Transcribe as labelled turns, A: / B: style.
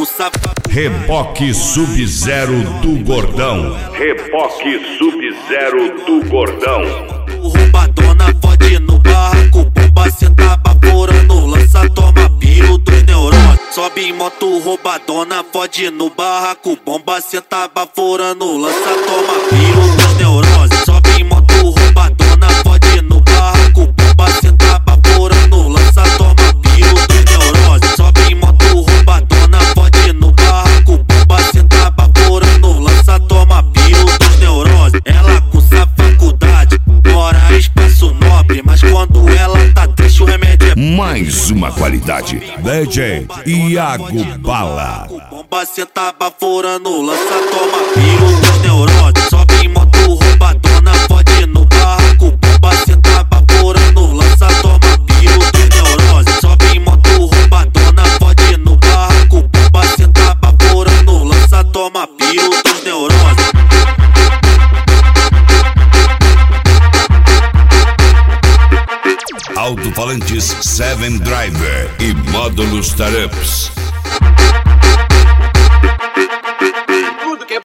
A: Reboque Sub-Zero do Gordão. Reboque Sub-Zero do Gordão.
B: Roubadona fode no barraco, bomba senta baforando, lança toma piro dos neurônios. Sobe em moto roubadona fode no barraco, bomba senta baforando, lança toma piro dos neurônios. Sobe em moto roubadona fode no barraco, bomba senta baforando, lança toma piro dos neurônios. Sobe em moto roubadona fode no barraco, bomba senta baforando, lança toma piro dos neurônios. Ela cursa faculdade, mora espaço nobre, mas quando ela tá triste o remédio é
A: mais uma qualidade. DJ Iago Bala.
B: Bomba senta baforando, lança toma piro dos neurônios. Sobe em moto roubadona fode no barraco, bomba senta baforando, lança toma piro dos neurônios. Sobe em moto roubadona fode no barraco, bomba senta baforando, lança toma piro dos neurônios.
A: Alto-falantes 7 Driver e módulos Tarups.